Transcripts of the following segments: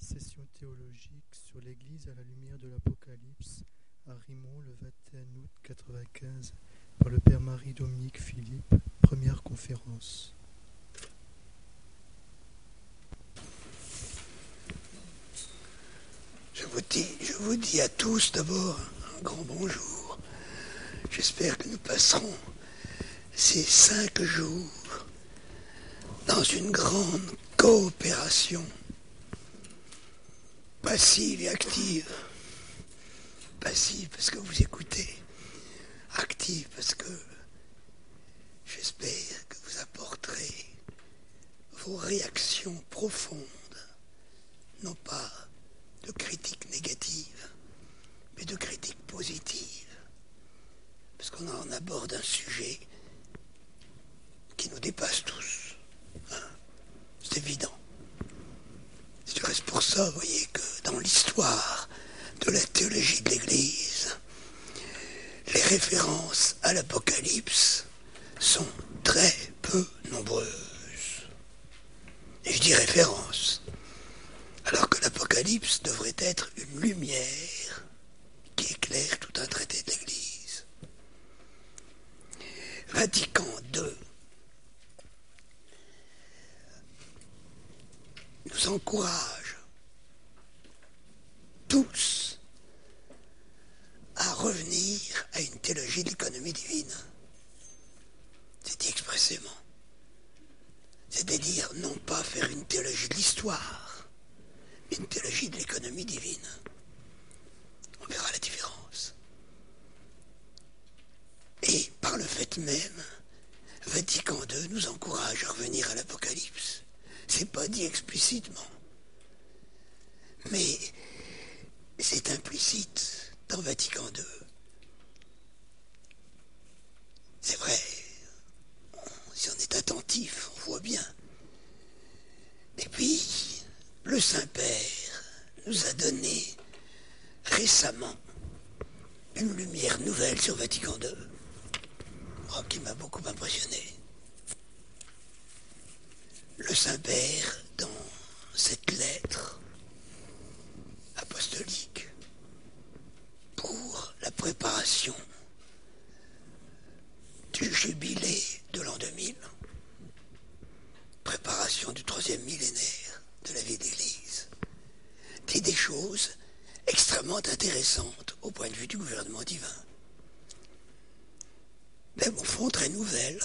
session théologique sur l'Église à la lumière de l'Apocalypse à Rimont le 21 août 1995 par le Père Marie-Dominique Philippe, première conférence. Je vous dis à tous d'abord un grand bonjour. J'espère que nous passerons ces 5 jours dans une grande coopération passive et active. Passive parce que vous écoutez, active parce que j'espère que vous apporterez vos réactions profondes, non pas de critiques négatives, mais de critiques positives, parce qu'on en aborde un sujet qui nous dépasse tous. C'est évident. C'est du reste pour ça, vous voyez, que dans l'histoire de la théologie de l'Église, les références à l'Apocalypse sont très peu nombreuses. Et je dis références, alors que l'Apocalypse devrait être une lumière qui éclaire tout un traité de l'Église. Vatican II nous encourage tous à revenir à une théologie de l'économie divine. C'est dit expressément. C'est-à-dire non pas faire une théologie de l'histoire, mais une théologie de l'économie divine. On verra la différence. Et par le fait même, Vatican II nous encourage à revenir à l'Apocalypse. C'est pas dit explicitement, mais c'est implicite dans Vatican II. C'est vrai, si on est attentif, on voit bien. Et puis, le Saint-Père nous a donné récemment une lumière nouvelle sur Vatican II, qui m'a beaucoup impressionné. Le Saint-Père, dans cette lettre apostolique pour la préparation du jubilé de l'an 2000, préparation du 3e millénaire de la vie de l'Église, dit des choses extrêmement intéressantes au point de vue du gouvernement divin. Même au fond très nouvelles.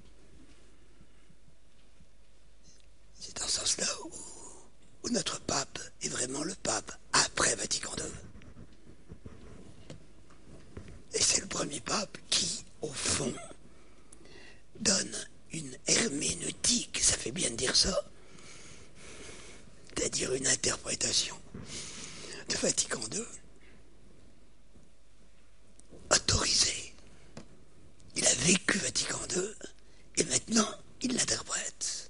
C'est dans ce sens-là où notre pape est vraiment le pape après Vatican II. Et c'est le premier pape qui, au fond, donne une herméneutique, ça fait bien de dire ça, c'est-à-dire une interprétation de Vatican II autorisée. Il a vécu Vatican II et maintenant il l'interprète.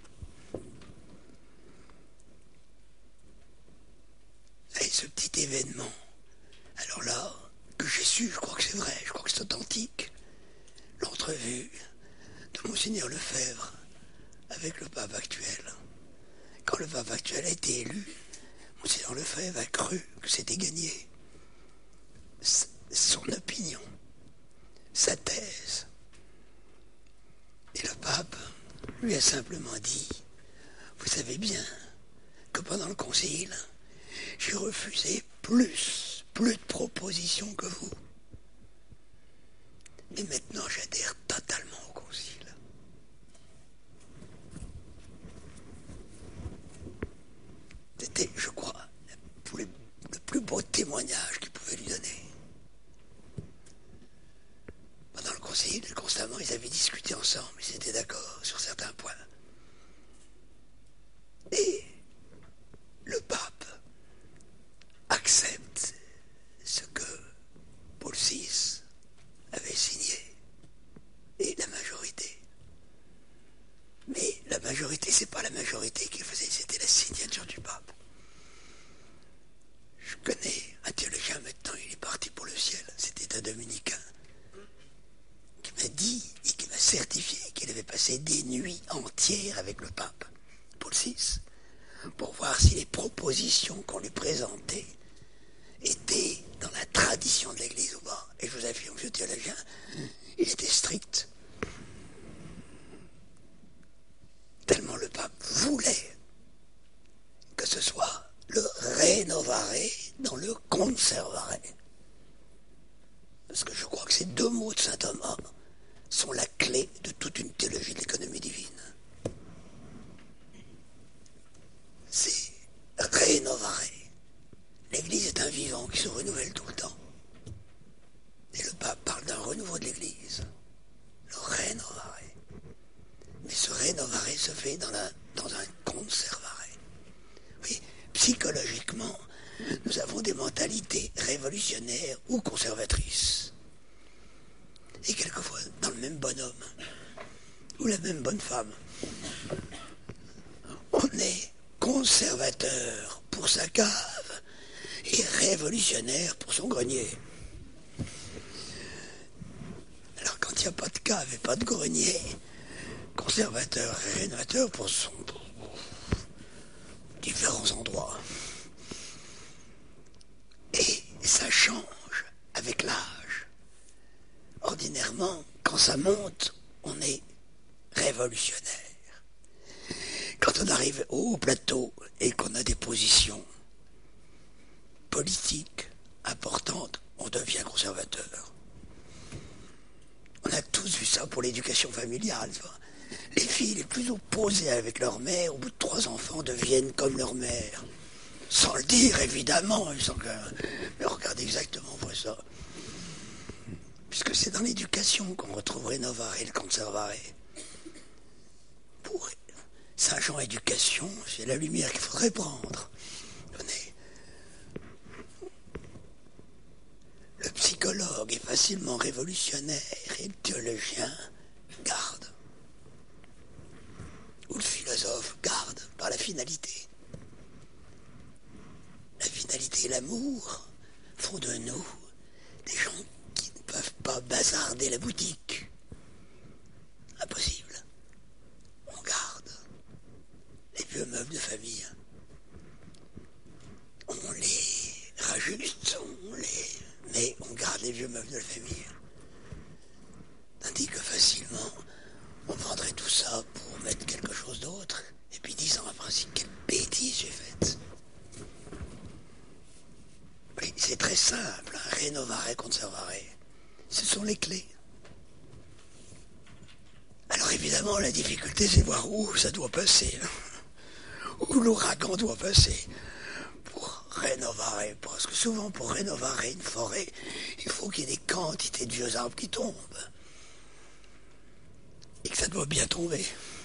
Et ce petit événement, alors là, que j'ai su, je crois que c'est vrai, je crois que c'est authentique, l'entrevue de Monseigneur Lefebvre avec le pape actuel. Quand le pape actuel a été élu, Monseigneur Lefebvre a cru que c'était gagné. Son opinion, sa thèse. Et le pape lui a simplement dit, vous savez bien que pendant le concile, j'ai refusé plus de propositions que vous. Mais maintenant, j'adhère totalement au concile. C'était, je crois, le plus beau témoignage qu'il pouvait lui donner. Pendant le concile, constamment, ils avaient discuté ensemble, ils étaient d'accord sur certains points. Et le pape accepte ce que Paul VI avait signé, et la majorité. Mais la majorité, c'est pas la majorité qui faisait, c'était la signature du pape. Je connais un théologien maintenant, il est parti pour le ciel, c'était un dominicain, qui m'a dit et qui m'a certifié qu'il avait passé des nuits entières avec le pape, Paul VI, pour voir si les propositions qu'on lui présentait étaient dans la tradition de l'Église ou pas. Et je vous affirme que ce théologien, il était strict. Tellement le pape voulait que ce soit le renovare dans le conservare. Parce que je crois que ces deux mots de saint Thomas sont la clé de toute une théologie de l'économie divine. C'est renovare. L'Église est un vivant qui se renouvelle tout le temps. Et le pape parle d'un renouveau de l'Église. Le renovare. Mais ce renovare se fait dans un conservare. Oui, psychologiquement, nous avons des mentalités révolutionnaires ou conservatrices. Et quelquefois, dans le même bonhomme, ou la même bonne femme, on est conservateur pour sa cave et révolutionnaire pour son grenier. Alors quand il n'y a pas de cave et pas de grenier, conservateur et rénovateur pour différents endroits. Et ça change avec l'âge. Ordinairement, quand ça monte, on est révolutionnaire. Quand on arrive au haut plateau et qu'on a des positions politiques importantes, on devient conservateur. On a tous vu ça pour l'éducation familiale. Les filles les plus opposées avec leur mère, au bout de 3 enfants, deviennent comme leur mère. Sans le dire, évidemment. Mais regardez exactement pour ça. Puisque c'est dans l'éducation qu'on retrouve renovare et le conservare. Pour sachant éducation, c'est la lumière qu'il faudrait prendre. Tenez. Le psychologue est facilement révolutionnaire et le théologien garde. Ou le philosophe garde par la finalité. La finalité et l'amour font de nous des gens qui ne peuvent pas bazarder la boutique. Impossible. On garde les vieux meubles de famille. On les rajuste, mais on garde les vieux meubles de la famille. Tandis que facilement, on vendrait tout ça pour mettre quelque chose d'autre. Et puis 10 ans après, quelle bêtise j'ai faite. Oui, c'est très simple, hein, renovare, conservare. Ce sont les clés. Alors évidemment, la difficulté, c'est de voir où ça doit passer. Où l'ouragan doit passer. Pour renovare, parce que souvent, pour renovare une forêt, il faut qu'il y ait des quantités de vieux arbres qui tombent. Et que ça doit bien tomber.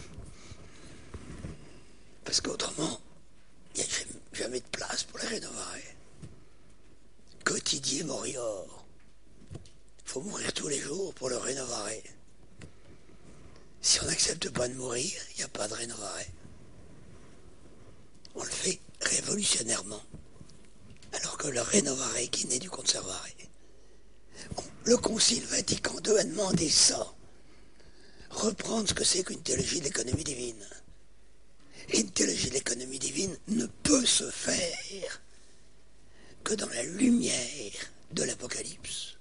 Parce qu'autrement, il n'y a jamais de place pour les renovare. Quotidien morior. Il faut mourir tous les jours pour le renovare. Si on n'accepte pas de mourir, il n'y a pas de renovare. On le fait révolutionnairement. Alors que le renovare qui naît du conservare. Le Concile Vatican II a demandé ça. Reprendre ce que c'est qu'une théologie de l'économie divine. Et une théologie de l'économie divine ne peut se faire que dans la lumière de l'Apocalypse.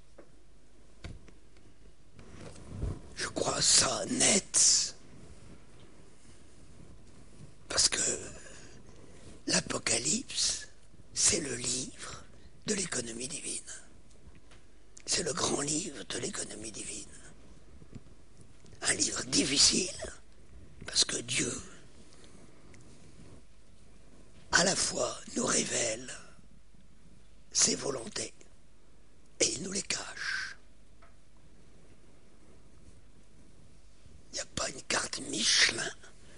Je crois ça net. Parce que l'Apocalypse, c'est le livre de l'économie divine. C'est le grand livre de l'économie divine. Un livre difficile, parce que Dieu, à la fois, nous révèle ses volontés, et il nous les cache. Il n'y a pas une carte Michelin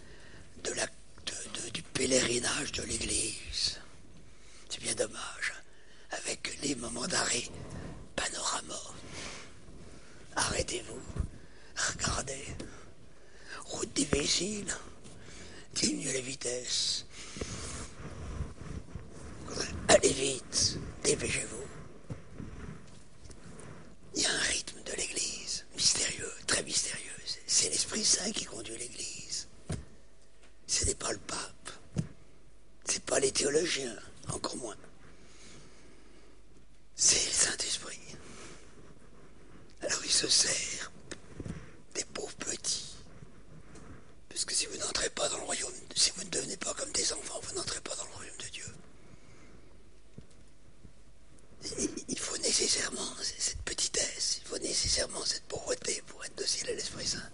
du pèlerinage de l'Église. C'est bien dommage, avec les moments d'arrêt, panorama. Arrêtez-vous. Regardez, route difficile, diminuez la vitesse, allez vite, dépêchez-vous. Il y a un rythme de l'Église, mystérieux, très mystérieux. C'est l'Esprit Saint qui conduit l'Église. Ce n'est pas le pape. se sert des pauvres petits. Parce que si vous n'entrez pas dans le royaume, si vous ne devenez pas comme des enfants, vous n'entrez pas dans le royaume de Dieu. Il faut nécessairement cette petitesse, il faut nécessairement cette pauvreté pour être docile à l'Esprit Saint.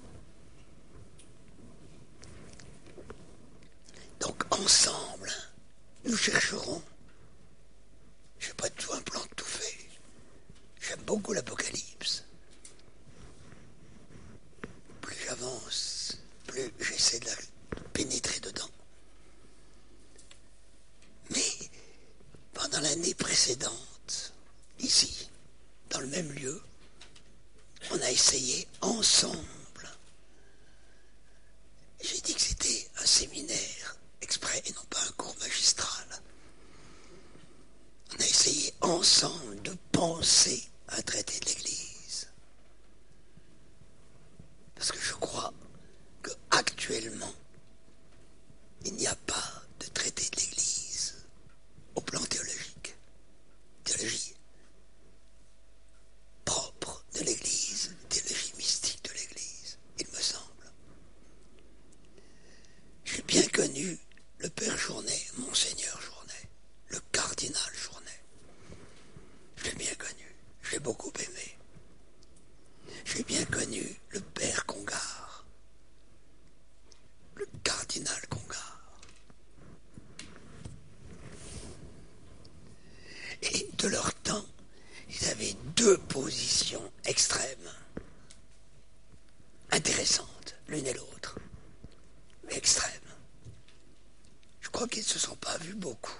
Donc ensemble, nous chercherons. Je n'ai pas du tout un plan de tout fait. J'aime beaucoup l'Apocalypse. Plus j'avance, plus j'essaie de pénétrer dedans. Mais pendant l'année précédente, ici, dans le même lieu, on a essayé ensemble. J'ai dit que c'était un séminaire exprès et non pas un cours magistral. On a essayé ensemble de penser un traité de l'Église. Parce que je crois qu'actuellement, il n'y a pas de traité de l'Église au plan théologique. Théologie propre de l'Église, théologie mystique de l'Église, il me semble. J'ai bien connu le Père Journet, Monseigneur Journet, le cardinal Journet. Je l'ai bien connu, je l'ai beaucoup aimé. J'ai bien connu le Père Congar, le cardinal Congar. Et de leur temps, ils avaient deux positions extrêmes, intéressantes, l'une et l'autre, mais extrêmes. Je crois qu'ils ne se sont pas vus beaucoup.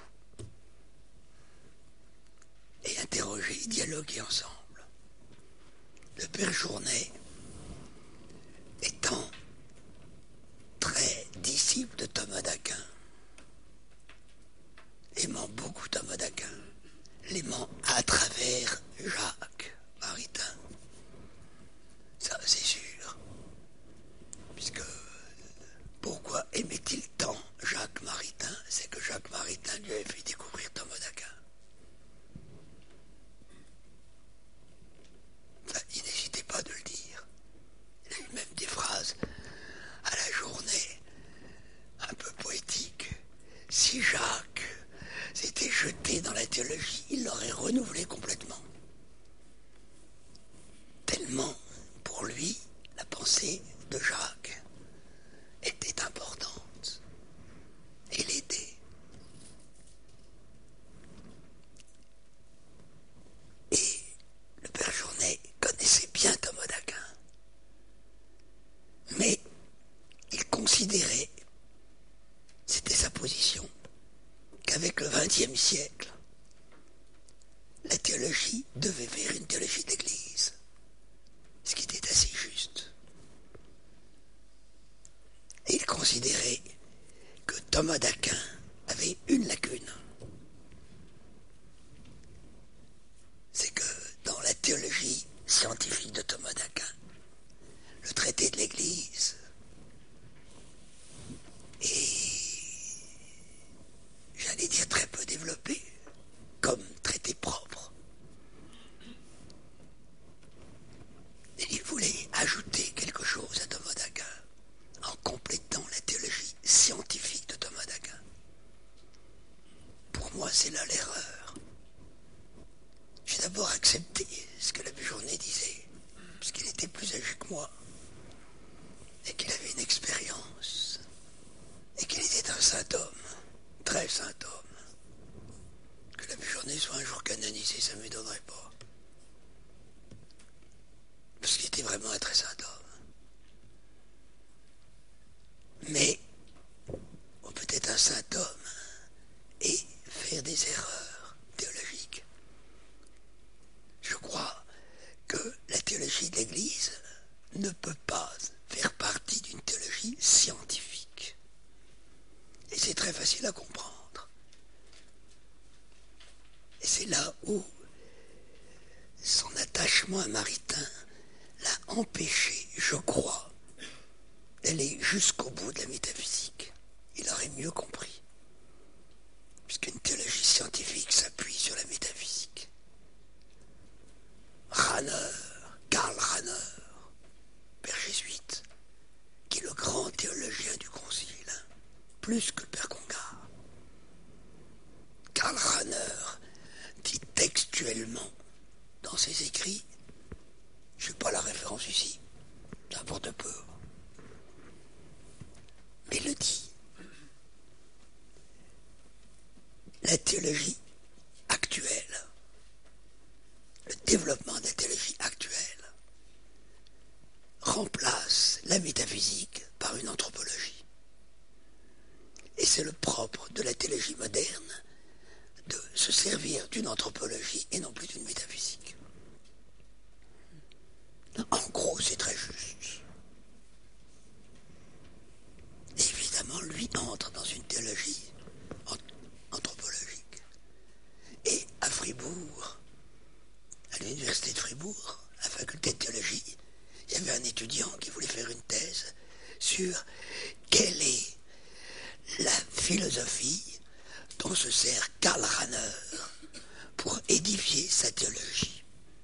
Et interrogés, dialogués ensemble. Le Père Journet, étant très disciple de Thomas d'Aquin, aimant beaucoup Thomas d'Aquin, l'aimant à travers Jacques Maritain, ça c'est sûr, puisque pourquoi aimait-il tant Jacques Maritain? C'est que Jacques Maritain lui avait fait découvrir Thomas d'Aquin. Ça, il n'hésitait pas de le dire. Il a eu même des phrases à la journée, un peu poétiques. Si Jacques s'était jeté dans la théologie, il l'aurait renouvelé complètement. Tellement, pour lui, la pensée de Jacques était importante et l'aidait. Et le Père Journet connaissait bien Thomas d'Aquin, mais il considérait, c'était sa position, qu'avec le XXe siècle, la théologie devait vers une théologie d'église, ce qui était assez juste. Et il considérait que Thomas d'Aquin avait une lacune. C'est que dans la théologie scientifique de Thomas d'Aquin, le traité de l'Église est, j'allais dire, très peu développé comme traité propre. Et il voulait ajouter quelque chose à Thomas d'Aquin en complétant la théologie scientifique de Thomas d'Aquin. Pour moi, c'est là l'erreur. J'ai d'abord accepté ce que l'abbé Journet disait, puisqu'il était plus âgé que moi, et qu'il avait une expérience, et qu'il était un saint homme, très saint homme. Que l'abbé Journet soit un jour canonisé, ça ne m'étonnerait pas. Parce qu'il était vraiment un très saint homme. Mais on peut être un saint homme et faire des erreurs théologiques. Je crois que la théologie de l'Église ne peut pas faire partie d'une théologie scientifique. Et c'est très facile à comprendre. Et c'est là où son attachement à Maritain l'a empêché, je crois, d'aller jusqu'au bout de la métaphysique. Il aurait mieux compris. Puisqu'une théologie scientifique s'appuie sur la métaphysique. Karl Rahner, plus que le père Congar. Karl Rahner dit textuellement dans ses écrits, je n'ai pas la référence ici, n'importe peu, mais il le dit. La théologie actuelle, le développement de la théologie actuelle, remplace la métaphysique par une anthropologie. Et c'est le propre de la théologie moderne de se servir d'une anthropologie et non plus d'une métaphysique. En gros, c'est très juste. Et évidemment, lui entre dans une théologie anthropologique. Et à Fribourg, à l'université de Fribourg, à la faculté de théologie, il y avait un étudiant qui voulait faire une thèse sur quelle est la philosophie dont se sert Karl Rahner pour édifier sa théologie.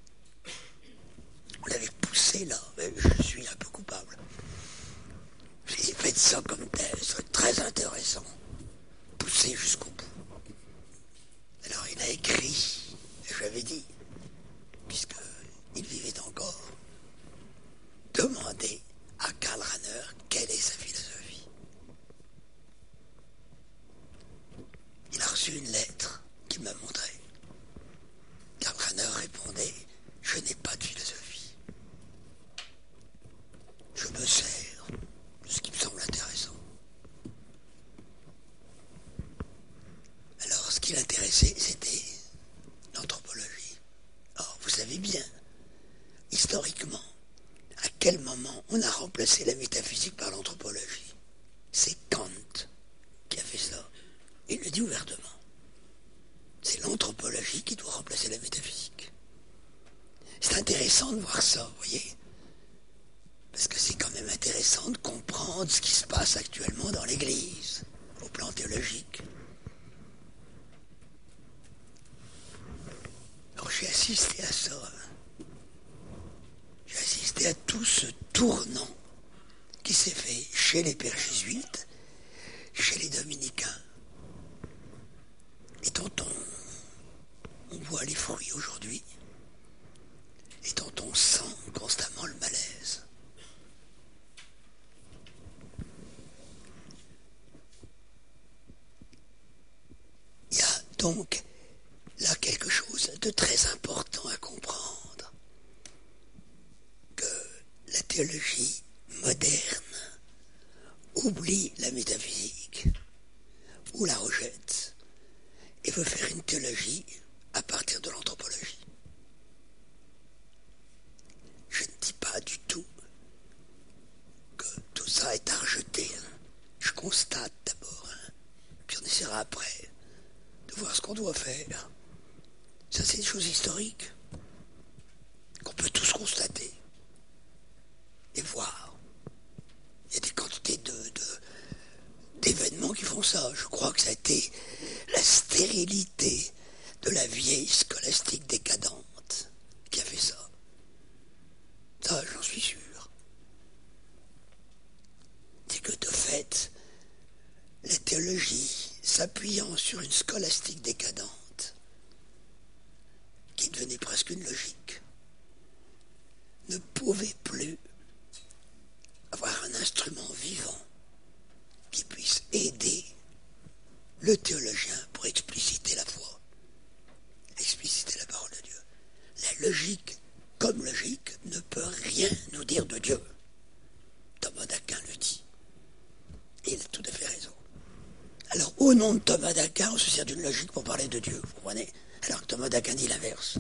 On l'avait poussé là, mais je suis un peu coupable. J'ai fait ça comme thèse, très intéressant, poussé jusqu'au bout. Alors il a écrit, je l'avais dit, puisqu'il vivait encore, demander à Karl Rahner quelle est sa philosophie. Il a reçu une lettre qu'il m'a montrée. Karl Rahner répondait, je n'ai pas de philosophie. Je me sers de ce qui me semble intéressant. Alors ce qui l'intéressait, c'était l'anthropologie. Or, vous savez bien, historiquement, à quel moment on a remplacé la métaphysique par l'anthropologie? C'est Kant qui a fait ça. Il le dit ouvertement. C'est l'anthropologie qui doit remplacer la métaphysique. C'est intéressant de voir ça, vous voyez? Parce que c'est quand même intéressant de comprendre ce qui se passe actuellement dans l'Église, au plan théologique. Alors j'ai assisté à ça. J'ai assisté à tout ce tournant qui s'est fait chez les pères jésuites, chez les dominicains, et dont on voit les fruits aujourd'hui, et dont on sent constamment le malaise. Il y a donc là quelque chose de très important à comprendre, que la théologie moderne oublie la métaphysique, ou la rejette, et veut faire une théologie à partir de l'anthropologie. Je ne dis pas du tout que tout ça est à rejeter. Je constate d'abord, puis on essaiera après de voir ce qu'on doit faire. Ça, c'est des choses historiques qu'on peut tous constater et voir. Il y a des quantités d'événements qui font ça. Je crois que ça a été la stérilité de la vieille scolastique décadente qui a fait ça. Ça, j'en suis sûr. C'est que de fait, la théologie, s'appuyant sur une scolastique décadente, qui devenait presque une logique, ne pouvait plus avoir un instrument vivant qui puisse aider le théologien pour expliciter la foi, expliciter la parole de Dieu. La logique, comme logique, ne peut rien nous dire de Dieu. Thomas d'Aquin le dit. Et il a tout à fait raison. Alors, au nom de Thomas d'Aquin, on se sert d'une logique pour parler de Dieu, vous comprenez? Alors que Thomas d'Aquin dit l'inverse.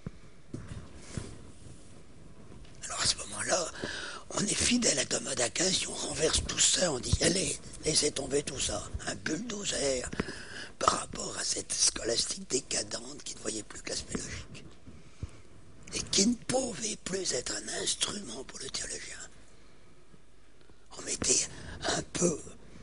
Alors à ce moment-là, on est fidèle à Thomas d'Aquin. Si on renverse tout ça, on dit allez, laissez tomber tout ça. Un bulldozer par rapport à cette scolastique décadente qui ne voyait plus que l'aspect logique. Et qui ne pouvait plus être un instrument pour le théologien. On mettait un peu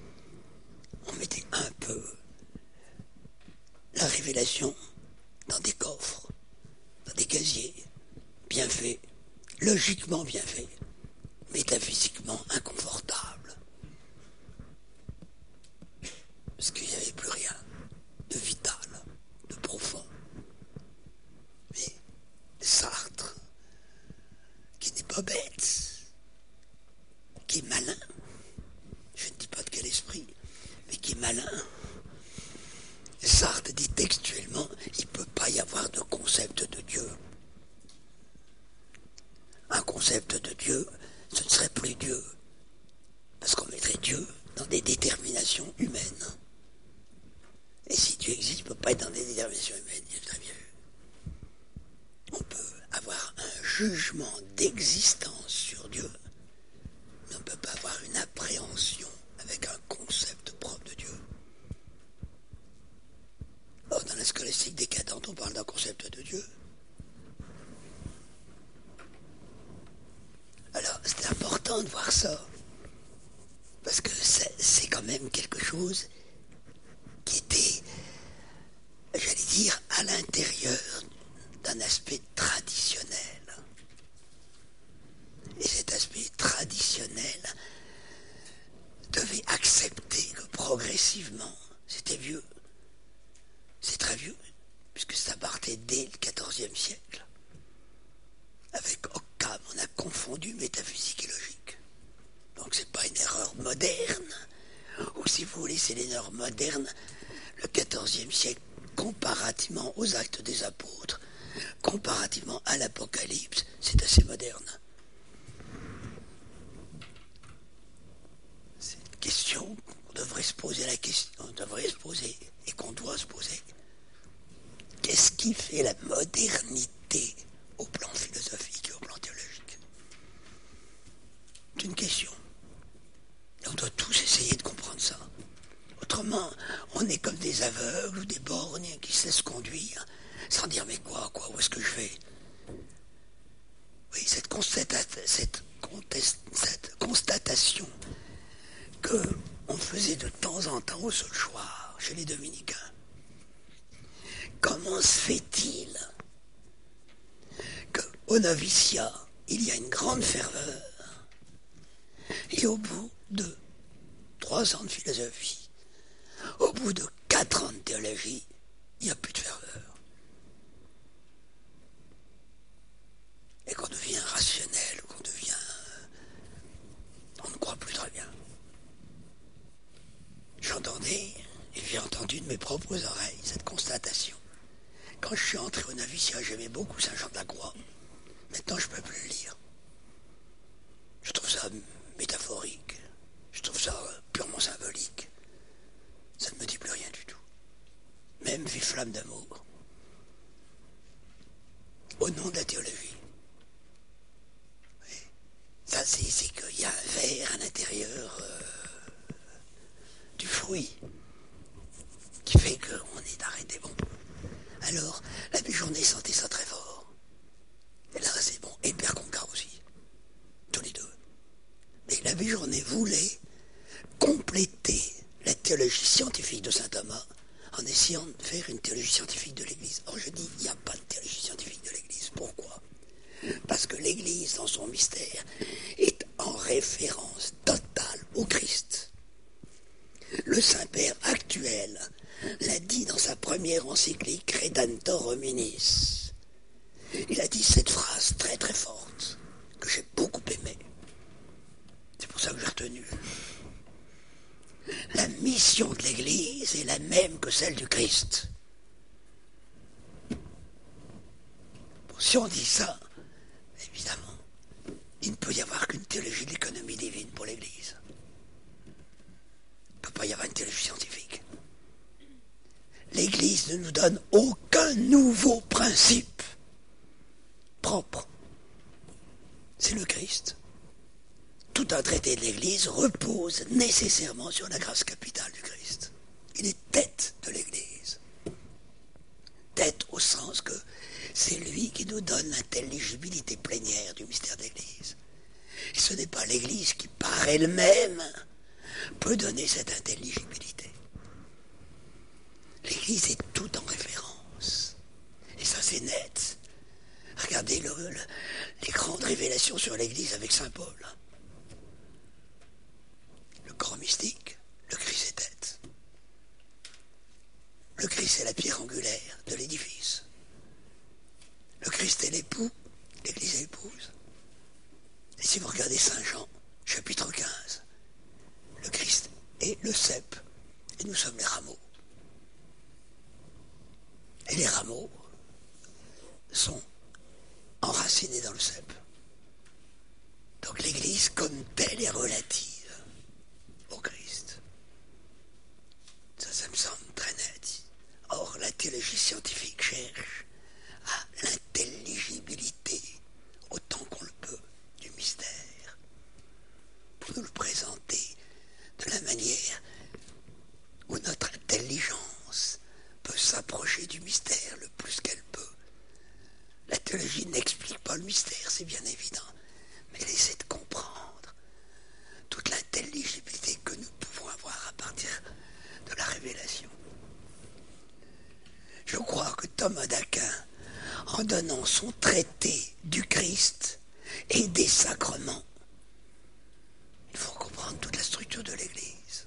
la révélation dans des coffres, dans des casiers, bien faits, logiquement bien faits, métaphysiquement inconfortables. pas bête, qui est malin, je ne dis pas de quel esprit, mais qui est malin. Sartre dit textuellement, il ne peut pas y avoir de concept de Dieu. Un concept de Dieu, ce ne serait plus Dieu. Parce qu'on mettrait Dieu dans des déterminations humaines. Et si Dieu existe, il ne peut pas être dans des déterminations humaines, il est très bien vu. On peut avoir un jugement d'existence sur Dieu, mais on ne peut pas avoir une appréhension avec un concept propre de Dieu. Or, dans la scolastique décadente, on parle d'un concept de Dieu. Alors, c'est important de voir ça, parce que c'est quand même quelque chose qui était, j'allais dire, à l'intérieur d'un aspect traditionnel. Et cet aspect traditionnel devait accepter que progressivement, c'était vieux, c'est très vieux, puisque ça partait dès le XIVe siècle. Avec Occam, on a confondu métaphysique et logique. Donc c'est pas une erreur moderne, ou si vous voulez, c'est une erreur moderne, le XIVe siècle, comparativement aux actes des apôtres, comparativement à l'Apocalypse, c'est assez moderne. C'est une question qu'on devrait se poser, et qu'on doit se poser. Qu'est-ce qui fait la modernité au plan philosophique et au plan théologique? C'est une question. Et on doit tous essayer de comprendre ça. Autrement, on est comme des aveugles ou des borgnes qui se laissent conduire sans dire mais quoi, où est-ce que je vais? Oui, cette constatation qu'on faisait de temps en temps au Saulchoir, chez les dominicains. Comment se fait-il qu'au noviciat, il y a une grande ferveur et au bout de 3 ans de philosophie, au bout de 4 ans de théologie, il n'y a plus de ferveur. Et qu'on devient rationnel, on ne croit plus très bien. J'entendais, et j'ai entendu de mes propres oreilles, cette constatation. Quand je suis entré au noviciat, j'aimais beaucoup Saint Jean de la Croix. Maintenant, je ne peux plus le lire. Je trouve ça métaphorique. Je trouve ça purement symbolique. Ça ne me dit plus rien du tout. Même Vive flamme d'amour. Au nom de la théologie. Oui. Ça, c'est qu'il y a un verre à l'intérieur du fruit qui fait qu'on est arrêté. Bon. Alors, l'abbé Journet sentait ça très fort. Et là, c'est bon. Et Pierre Concar aussi. Tous les deux. Mais l'abbé Journet voulait compléter la théologie scientifique de saint Thomas en essayant de faire une théologie scientifique de l'Église. Or, je dis, il n'y a pas de théologie scientifique de l'Église. Pourquoi? Parce que l'Église, dans son mystère, est en référence totale au Christ. Le Saint-Père actuel l'a dit dans sa première encyclique Redemptor Hominis. Il a dit cette phrase très très forte que j'ai beaucoup aimée. C'est pour ça que j'ai retenu. La mission de l'Église est la même que celle du Christ. Bon, si on dit ça, évidemment, il ne peut y avoir qu'une théologie de l'économie divine pour l'Église. Il ne peut pas y avoir une théologie scientifique. L'Église ne nous donne aucun nouveau principe propre. C'est le Christ. Tout un traité de l'Église repose nécessairement sur la grâce capitale du Christ. Il est tête de l'Église. Tête au sens que c'est lui qui nous donne l'intelligibilité plénière du mystère de l'Église. Et ce n'est pas l'Église qui, par elle-même, peut donner cette intelligibilité. L'Église est tout en référence. Et ça, c'est net. Regardez les grandes révélations sur l'Église avec saint Paul. Le corps mystique, le Christ est tête. Le Christ est la pierre angulaire de l'édifice. Le Christ est l'époux, l'Église est l'épouse. si vous regardez Saint Jean, chapitre 15, le Christ est le cep, et nous sommes les rameaux. Et les rameaux sont enracinés dans le cep. Donc l'Église comme telle est relative au Christ. Ça me semble très net. Or, la théologie scientifique cherche à l'intelligibilité, autant qu'on le peut, du mystère, pour nous le présenter de la manière où notre intelligence peut s'approcher du mystère le plus qu'elle peut. La théologie n'explique pas le mystère, c'est bien évident, mais elle essaie de comprendre toute l'intelligibilité que nous pouvons avoir à partir de la révélation. Je crois que Thomas d'Aquin, en donnant son traité du Christ et des sacrements, il faut comprendre toute la structure de l'Église.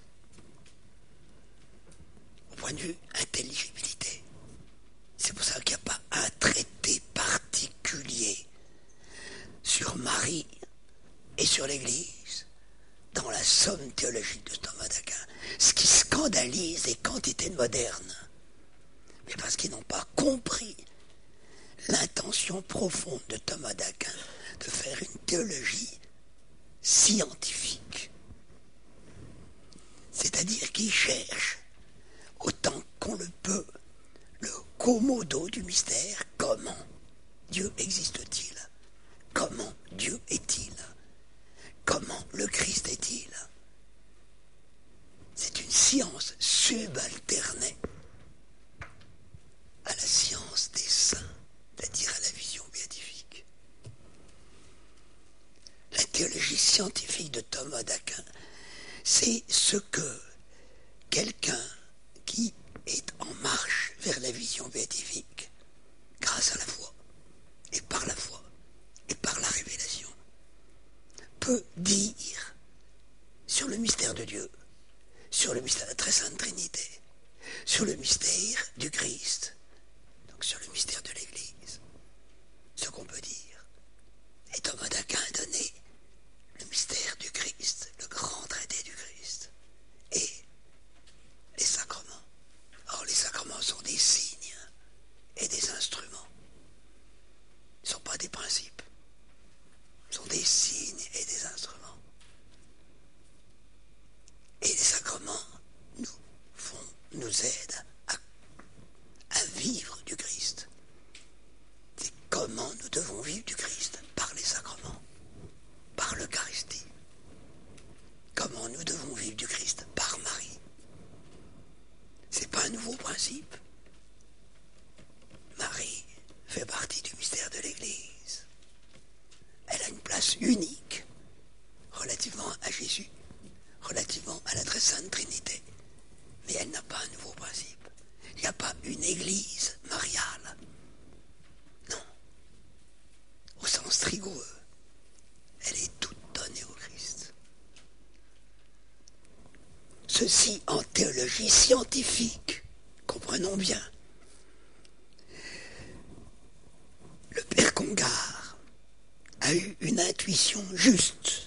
Au point de vue intelligibilité. C'est pour ça qu'il n'y a pas un traité particulier sur Marie et sur l'Église dans la somme théologique de Thomas d'Aquin. Ce qui scandalise les quantités modernes, mais parce qu'ils n'ont pas compris l'intention profonde de Thomas d'Aquin de faire une théologie scientifique. C'est-à-dire qu'il cherche, autant qu'on le peut, le commodo du mystère. Comment Dieu existe-t-il? Comment Dieu est-il? Comment le Christ est-il? C'est une science subalternée à la science des saints, c'est-à-dire à la vision béatifique. La théologie scientifique de Thomas d'Aquin, c'est ce que quelqu'un qui est en marche vers la vision béatifique, grâce à la foi, et par la révélation, peut dire sur le mystère de Dieu, sur le mystère de la très sainte Trinité, sur le mystère du Christ, donc sur le mystère de l'Église, ce qu'on peut dire. Et Thomas d'Aquin a donné le mystère du Christ, le grand traité du Christ, et les sacrements. Or, les sacrements sont des signes et des instruments. Ils ne sont pas des principes. Ils sont des signes et des instruments. Et les sacrements nous aident à vivre du Christ. C'est comment nous devons vivre du Christ? Par les sacrements, par l'Eucharistie. Comment nous devons vivre du Christ? Par Marie. C'est pas un nouveau principe. Marie fait partie du mystère de l'Église. Elle a une place unique relativement à Jésus, relativement à la très sainte Trinité. Mais elle n'a pas un nouveau principe. Il n'y a pas une Église mariale. Non. Au sens rigoureux. Elle est toute donnée au Christ. Ceci en théologie scientifique. Comprenons bien. Le père Congar a eu une intuition juste.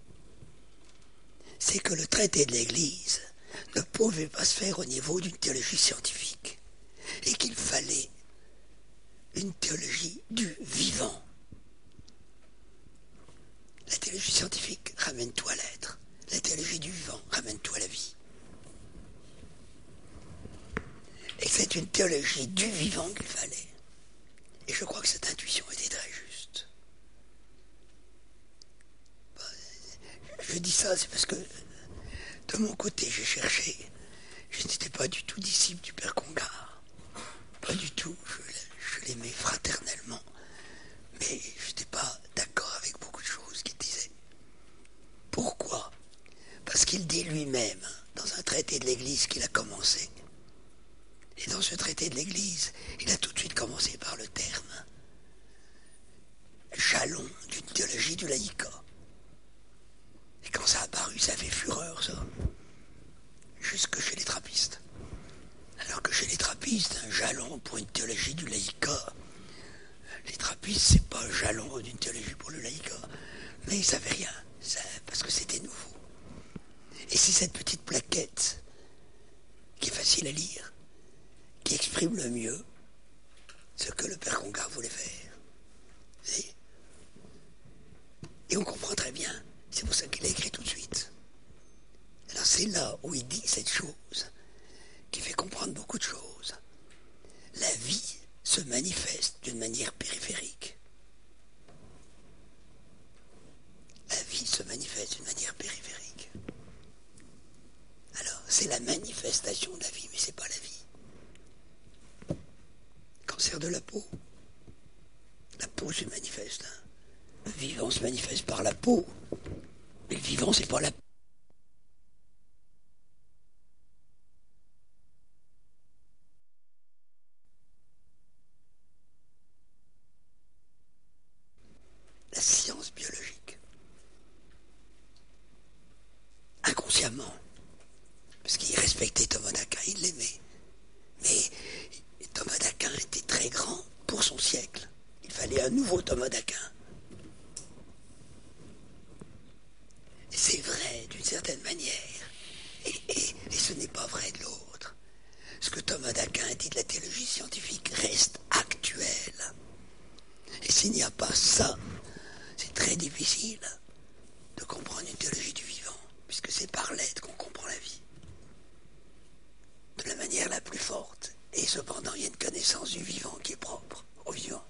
C'est que le traité de l'Église ne pouvait pas se faire au niveau d'une théologie scientifique et qu'il fallait une théologie du vivant. La théologie scientifique ramène tout à l'être. La théologie du vivant ramène tout à la vie. Et c'est une théologie du vivant qu'il fallait. Et je crois que cette intuition était très juste. Je dis ça, c'est parce que de mon côté, j'ai cherché. Je n'étais pas du tout disciple du père Congar. Pas du tout. Je l'aimais fraternellement. Mais je n'étais pas d'accord avec beaucoup de choses qu'il disait. Pourquoi? Parce qu'il dit lui-même, dans un traité de l'Église qu'il a commencé, et dans ce traité de l'Église, il a tout de suite commencé par le terme jalon d'une théologie du laïcat. Et quand ça a apparu, ça fait fureur, ça. Jusque chez les trappistes. Alors que chez les trappistes, un jalon pour une théologie du laïcat, les trappistes, c'est pas un jalon d'une théologie pour le laïcat. Mais ils ne savaient rien, parce que c'était nouveau. Et c'est cette petite plaquette qui est facile à lire, qui exprime le mieux ce que le père Congar voulait faire. Et on comprend très bien, c'est pour ça qu'il a écrit tout de suite. Alors c'est là où il dit cette chose qui fait comprendre beaucoup de choses. La vie se manifeste d'une manière périphérique. La vie se manifeste d'une manière périphérique. Alors, c'est la manifestation de la vie, mais c'est pas la vie. Cancer de la peau se manifeste. Le vivant se manifeste par la peau, mais le vivant, c'est pas la peau. La science biologique. Inconsciemment, parce qu'il respectait Thomas d'Aquin, il l'aimait. Mais Thomas d'Aquin était très grand pour son siècle. Il fallait un nouveau Thomas d'Aquin. Et c'est vrai d'une certaine manière. Et ce n'est pas vrai de l'autre. Ce que Thomas d'Aquin dit de la théologie scientifique reste actuel. Et s'il n'y a pas ça, c'est très difficile de comprendre une théologie du vivant, puisque c'est par l'être qu'on comprend la vie. De la manière la plus forte. Et cependant, il y a une connaissance du vivant qui est propre au vivant.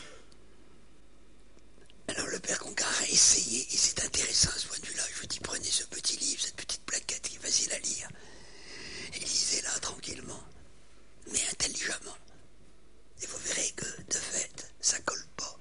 Alors le père Congar a essayé, et c'est intéressant à ce point de vue-là, je vous dis, prenez ce petit livre, cette petite plaquette qui est facile à lire, et lisez-la tranquillement, mais intelligemment. Et vous verrez que, de fait, ça colle pas.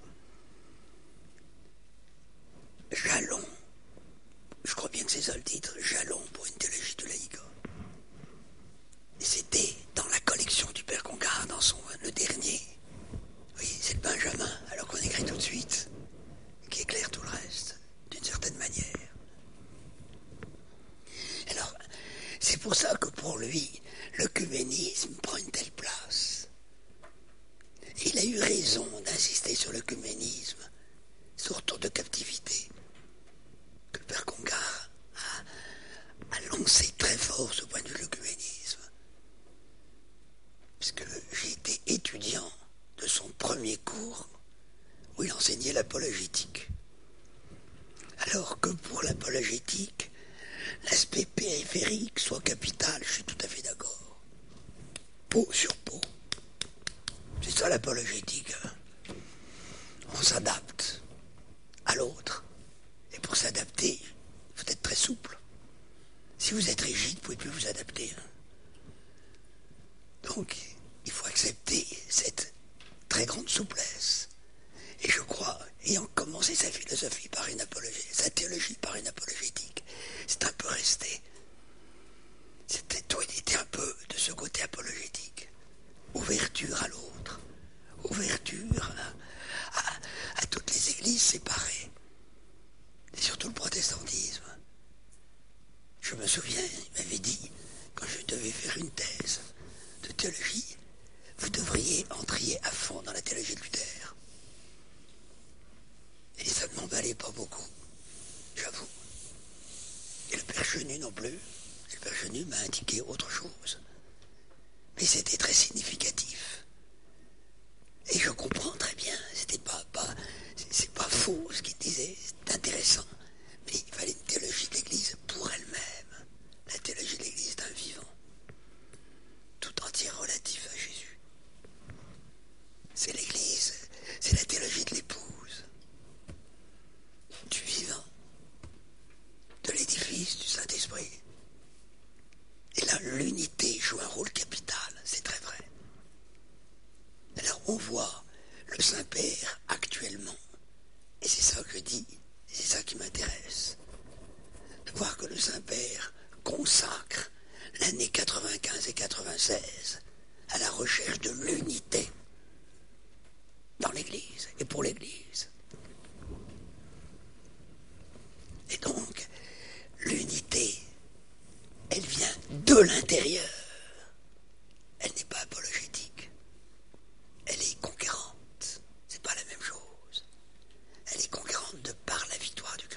Jalon, je crois bien que c'est ça le titre, Jalon pour une théologie de laïca. Et c'était dans la collection du père Congar, dans le dernier. Oui, c'est le Benjamin, alors qu'on écrit tout de suite, qui éclaire tout le reste, d'une certaine manière. Alors, c'est pour ça que pour lui, l'œcuménisme prend une telle place. Et il a eu raison d'insister sur l'œcuménisme, ce retour de captivité, que le père Congar a lancé très fort ce point de vue de l'œcuménisme. Parce que j'ai été étudiant de son premier cours où il enseignait l'apologétique. Alors que pour l'apologétique, l'aspect périphérique soit capital, je suis tout à fait d'accord. Peau sur peau. C'est ça l'apologétique. On s'adapte à l'autre. Et pour s'adapter, il faut être très souple. Si vous êtes rigide, vous ne pouvez plus vous adapter. Donc, il faut accepter cette très grande souplesse. Et je crois, ayant commencé sa philosophie par une apologétique, sa théologie par une apologétique, c'est un peu resté. Tout était un peu de ce côté apologétique. Ouverture à l'autre. Ouverture à toutes les églises séparées. Et surtout le protestantisme. Je me souviens, il m'avait dit, quand je devais faire une thèse de théologie, vous devriez entrer à fond dans la théologie de Luther. Et ça ne m'emballait pas beaucoup, j'avoue. Et le père Chenu non plus. Le père Chenu m'a indiqué autre chose. Mais c'était très significatif. Et je comprends très bien, c'est pas faux ce qu'il disait, c'est intéressant. Mais il fallait une théologie de l'Église pour elle-même. La théologie de l'Église est un vivant, tout entier relatif à Jésus. C'est l'Église, c'est la théologie de l'épouse, du vivant, de l'édifice du Saint-Esprit. Et là, l'unité joue un rôle capital, c'est très vrai. Alors on voit le Saint-Père actuellement, et c'est ça que je dis, c'est ça qui m'intéresse, de voir que le Saint-Père consacre l'année 95 et 96 à la recherche de l'unité dans l'Église et pour l'Église. Et donc, l'unité, elle vient de l'intérieur. Elle n'est pas apologétique. Elle est conquérante. C'est pas la même chose. Elle est conquérante de par la victoire du Christ.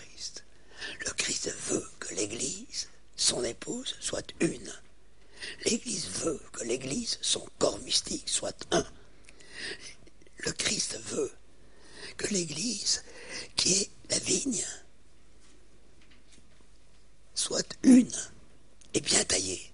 Christ veut que l'Église, son épouse, soit une. L'Église veut que l'Église, son corps mystique, soit un. Le Christ veut que l'Église, qui est la vigne, soit une et bien taillée.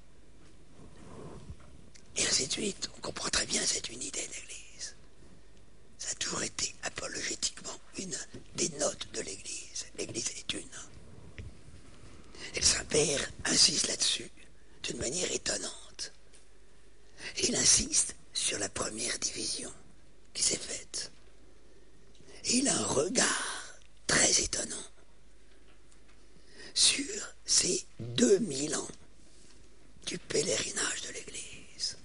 Et ainsi de suite. On comprend très bien cette unité de l'Église. Ça a toujours été apologétiquement une des notes de l'Église. L'Église est une. Et le Saint-Père insiste là-dessus d'une manière étonnante. Et il insiste sur la première division qui s'est faite. Et il a un regard très étonnant sur ces 2000 ans du pèlerinage de l'Église.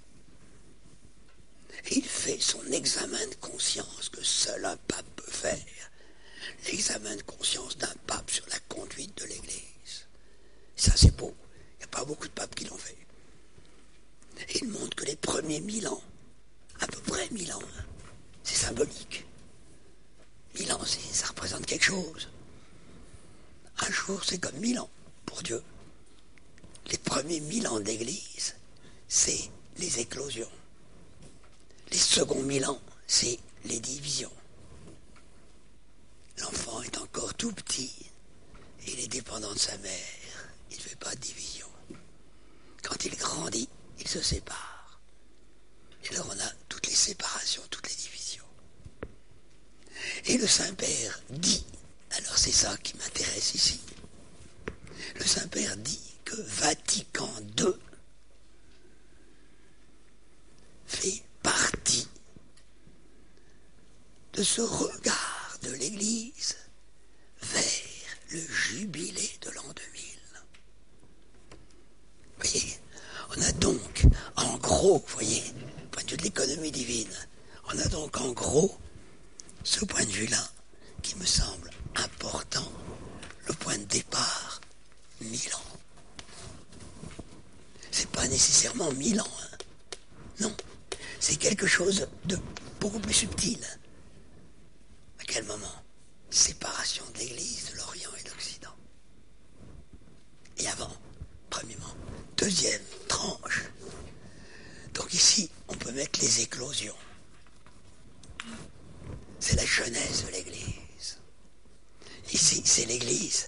Et il fait son examen de conscience que seul un pape peut faire. L'examen de conscience d'un pape sur la conduite de l'Église. Ça, c'est beau. Il n'y a pas beaucoup de papes qui l'ont fait. Et il montre que les premiers 1000 ans, à peu près 1000 ans, c'est symbolique. 1000 ans, ça représente quelque chose. Un jour, c'est comme 1000 ans pour Dieu. Les premiers 1000 ans d'Église, c'est les éclosions. Les seconds 1000 ans, c'est les divisions. L'enfant est encore tout petit, et il est dépendant de sa mère. Il ne fait pas de division. Quand il grandit, il se sépare. Et là, on a toutes les séparations, toutes les divisions. Et le Saint-Père dit, alors c'est ça qui m'intéresse ici, le Saint-Père dit que Vatican II fait partie de ce regard de l'Église vers le jubilé de l'an 2000. Vous voyez, on a donc, en gros, vous voyez, du point de vue de l'économie divine, on a donc en gros ce point de vue-là qui me semble important, le point de départ, 1000 ans. C'est pas nécessairement 1000 ans, hein. Non, c'est quelque chose de beaucoup plus subtil. À quel moment? Séparation de l'Église, de l'Orient et de l'Occident. Et avant, premièrement. Deuxième tranche. Donc ici, on peut mettre les éclosions. C'est la jeunesse de l'Église. Ici, c'est l'Église.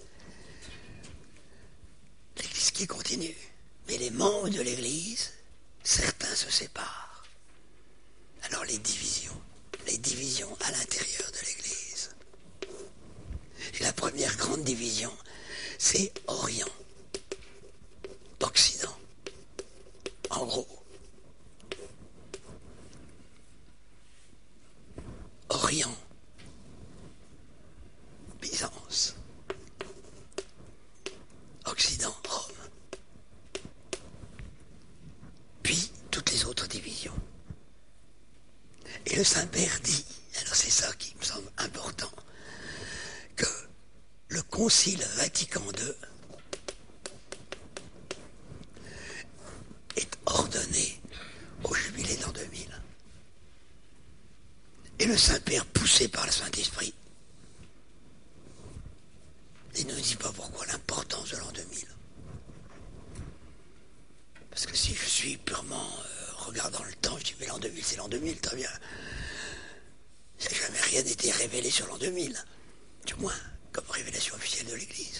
L'Église qui continue. Mais les membres de l'Église, certains se séparent. Alors les divisions à l'intérieur de l'Église. Et la première grande division, c'est Orient, Occident. En gros, Orient, Byzance, Occident, Rome, puis toutes les autres divisions. Et le Saint-Père dit, alors c'est ça qui me semble important, que le Concile Vatican II est ordonné au jubilé de l'an 2000. Et le Saint-Père, poussé par le Saint-Esprit, il ne dit pas pourquoi l'importance de l'an 2000. Parce que si je suis purement regardant le temps, je dis mais l'an 2000 c'est l'an 2000, très bien. Il n'y a jamais rien été révélé sur l'an 2000, du moins comme révélation officielle de l'Église.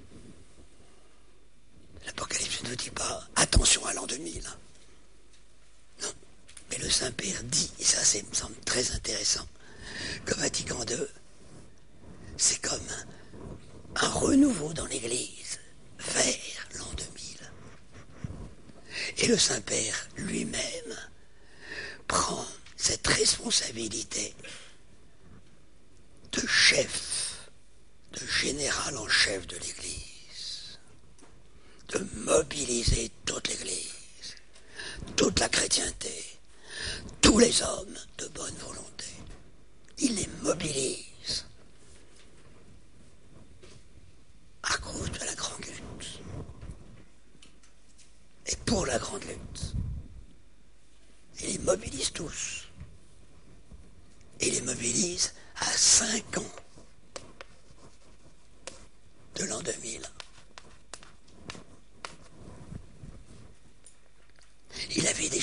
L'Apocalypse ne nous dit pas attention à l'an 2000. Non, mais le Saint-Père dit, et ça me semble très intéressant, que Vatican II, c'est comme un renouveau dans l'Église vers l'an 2000. Et le Saint-Père lui-même prend cette responsabilité de chef, de général en chef de l'Église, de mobiliser toute l'Église, toute la chrétienté, tous les hommes de bonne volonté. Il les mobilise à cause de la grande lutte. Et pour la grande lutte. Il les mobilise tous. Il les mobilise à 5 ans de l'an 2000.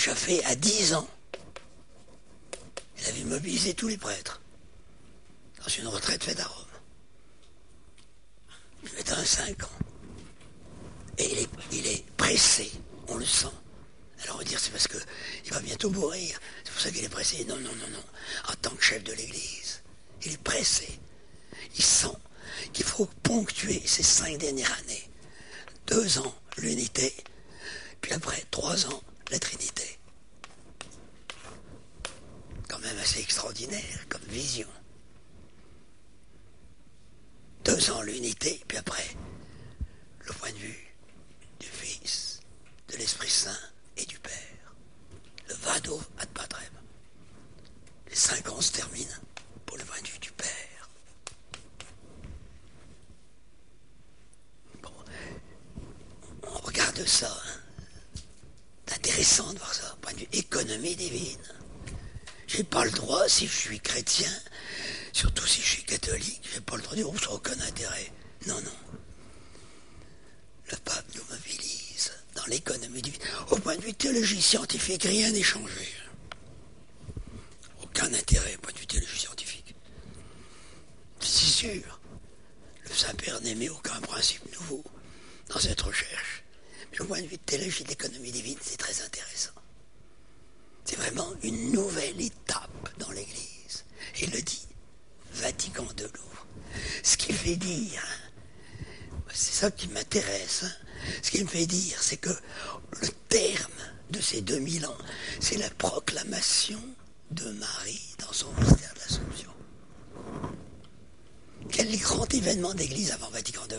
déjà fait à 10 ans. Il avait mobilisé tous les prêtres dans une retraite faite à Rome. Il était à 5 ans. Et il est pressé, on le sent. Alors on va dire c'est parce qu'il va bientôt mourir. C'est pour ça qu'il est pressé. Non. En tant que chef de l'Église, il est pressé. Il sent qu'il faut ponctuer ces 5 dernières années. 2 ans, l'unité, puis après 3 ans, la Trinité. Quand même assez extraordinaire comme vision. 2 ans, l'unité, puis après, le point de vue du Fils, de l'Esprit Saint et du Père. Le vado ad patrem. Les 5 ans se terminent pour le point de vue du Père. Bon, on regarde ça. C'est intéressant de voir ça, point de vue économie divine. J'ai pas le droit, si je suis chrétien, surtout si je suis catholique, j'ai pas le droit de dire, ça n'a aucun intérêt. Non. Le pape nous mobilise dans l'économie divine. Au point de vue théologie scientifique, rien n'est changé. Aucun intérêt au point de vue théologie scientifique. C'est sûr. Le Saint-Père n'émet aucun principe nouveau dans cette recherche. Mais au point de vue de théologie de l'économie divine, c'est très intéressant. C'est vraiment une nouvelle étape dans l'Église. Et il le dit, Vatican II Louvre. Ce qui fait dire, c'est ça qui m'intéresse, ce qui me fait dire, c'est que le terme de ces 2000 ans, c'est la proclamation de Marie dans son mystère de l'Assomption. Quel est le grand événement d'Église avant Vatican II ?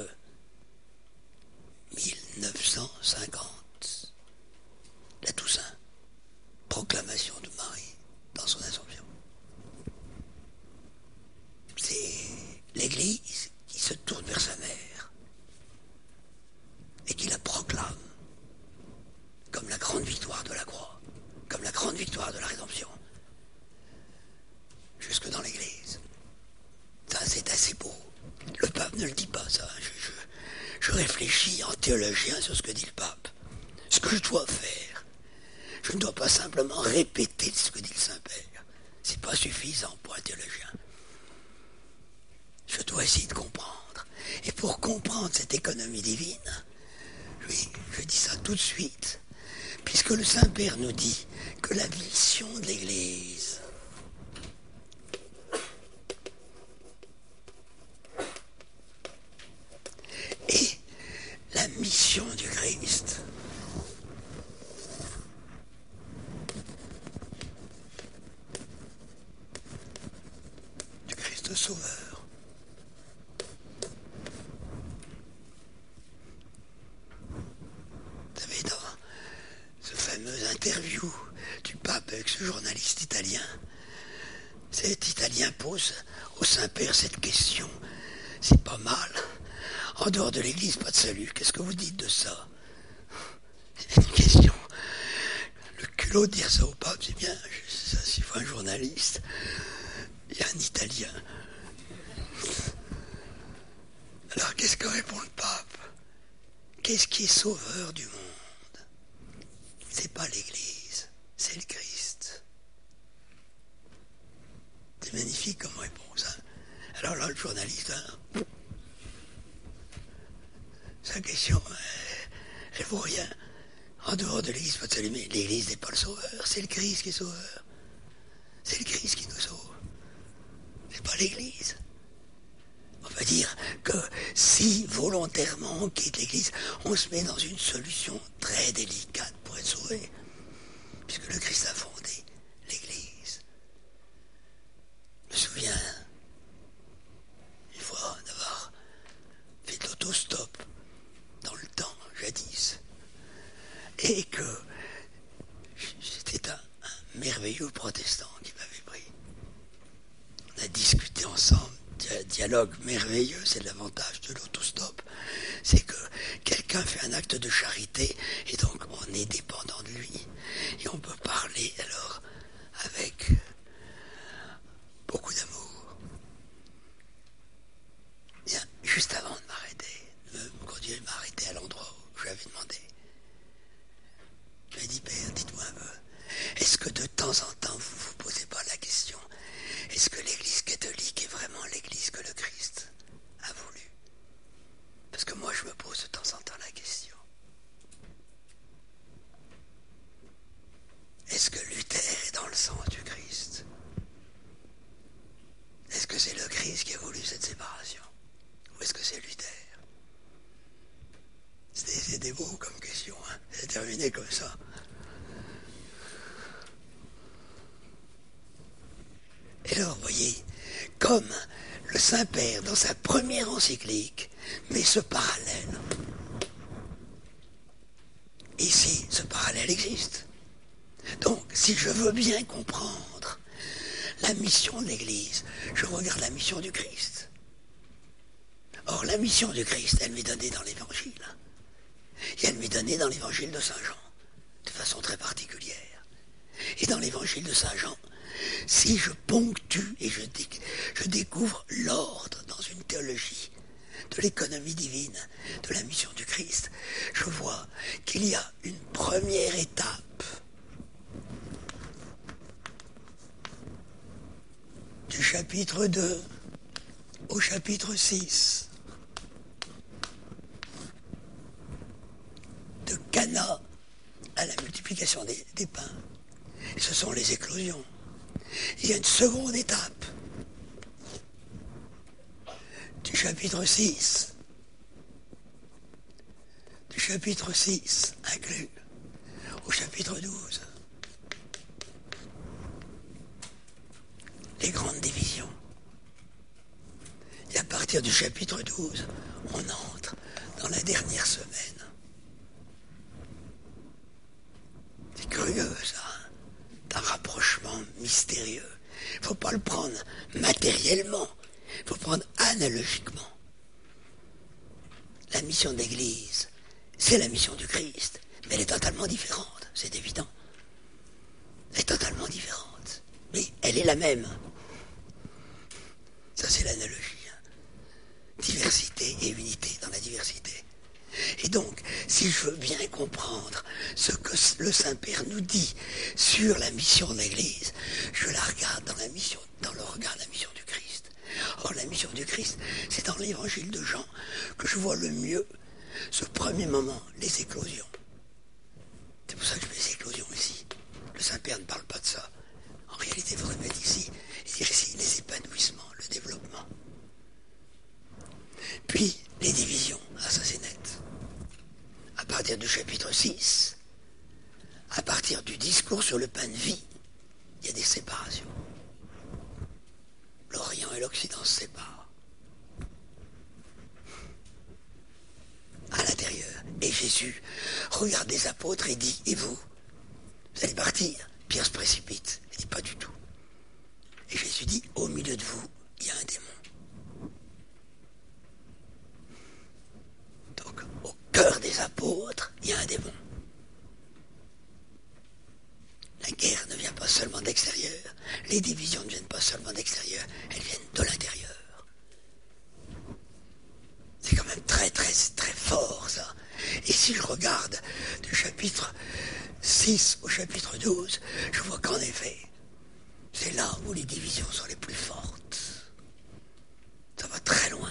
1950. La Toussaint. Proclamation de Marie dans son Assomption. C'est l'Église qui se tourne vers sa mère et qui la proclame comme la grande victoire de la croix, comme la grande victoire de la rédemption, jusque dans l'Église. Ça, c'est assez beau. Le pape ne le dit pas, ça. Je réfléchis en théologien sur ce que dit le pape. Ce que je dois faire, je ne dois pas simplement répéter ce que dit le Saint-Père. C'est pas suffisant pour un théologien. Je dois essayer de comprendre. Et pour comprendre cette économie divine, oui, je dis ça tout de suite, puisque le Saint-Père nous dit que la mission de l'Église est la mission du Christ. Du Christ Sauveur. Vous savez, dans ce fameux interview du pape avec ce journaliste italien, cet Italien pose au Saint-Père cette question. C'est pas mal. En dehors de l'Église, pas de salut. Qu'est-ce que vous dites de ça ? C'est une question. Le culot de dire ça au pape, c'est bien. Ça, s'il faut un journaliste. Il y a un Italien. Alors, qu'est-ce que répond le pape ? Qu'est-ce qui est sauveur du monde ? C'est pas l'Église, c'est le Christ. C'est magnifique comme réponse. Hein. Alors là, le journaliste, sa question, elle vaut rien. En dehors de l'Église, pas de salut, mais l'Église n'est pas le sauveur, c'est le Christ qui est sauveur. C'est le Christ qui nous sauve. C'est pas l'Église. On va dire que si volontairement on quitte l'Église, on se met dans une solution très délicate pour être sauvé. Puisque le Christ a fondé l'Église. Je me souviens une fois d'avoir fait de l'autostop dans le temps, jadis. Et que c'était un merveilleux protestant qui m'avait pris. On a discuté ensemble. Un dialogue merveilleux, c'est l'avantage de l'autostop. C'est que quelqu'un fait un acte de charité et donc on est dépendant de lui. Et on peut parler alors avec beaucoup d'amour. Bien, juste avant de m'arrêter, de me conduire, m'arrêter à l'endroit où j'avais demandé. Je lui ai dit, Père, dites-moi un peu, C'était beau comme question, hein. C'est terminé comme ça. Et alors, vous voyez, comme le Saint-Père, dans sa première encyclique, met ce parallèle. Ici, ce parallèle existe. Donc, si je veux bien comprendre la mission de l'Église, je regarde la mission du Christ. Or, la mission du Christ, elle m'est donnée dans l'Évangile. Et elle m'est donnée dans l'Évangile de Saint Jean, de façon très particulière. Et dans l'Évangile de Saint Jean, si je ponctue et je découvre l'ordre dans une théologie de l'économie divine, de la mission du Christ, je vois qu'il y a une première étape du chapitre 2 au chapitre 6, de Cana à la multiplication des pains. Et ce sont les éclosions. Il y a une seconde étape du chapitre 6 inclus au chapitre 12. Les grandes divisions. Et à partir du chapitre 12, on entre dans la dernière semaine. C'est curieux, ça, hein, d'un rapprochement mystérieux. Il ne faut pas le prendre matériellement, il faut prendre analogiquement. La mission de l'Église, c'est la mission du Christ, mais elle est totalement différente, c'est évident. Elle est totalement différente, mais elle est la même. Ça, c'est l'analogie. Diversité et unité dans la diversité. Et donc, si je veux bien comprendre ce que le Saint-Père nous dit sur la mission de l'Église, je la regarde dans le regard de la mission du Christ. Or, la mission du Christ, c'est dans l'Évangile de Jean que je vois le mieux ce premier moment, les éclosions. C'est pour ça que je mets les éclosions ici. Le Saint-Père ne parle pas de ça. En réalité, il faudrait mettre ici, et dire ici les épanouissements, le développement. Puis, les divisions, ça c'est net. À partir du chapitre 6, à partir du discours sur le pain de vie, il y a des séparations. L'Orient et l'Occident se séparent. À l'intérieur. Et Jésus regarde les apôtres et dit, et vous allez partir? Pierre se précipite. Il dit, pas du tout. Et Jésus dit, au milieu de vous, il y a un démon. Donc, au cœur des apôtres, il y a un démon. La guerre ne vient pas seulement de l'extérieur, les divisions ne viennent pas seulement de l'extérieur, elles viennent de l'intérieur. C'est quand même très très très fort ça. Et si je regarde du chapitre 6 au chapitre 12, je vois qu'en effet, c'est là où les divisions sont les plus fortes. Ça va très loin.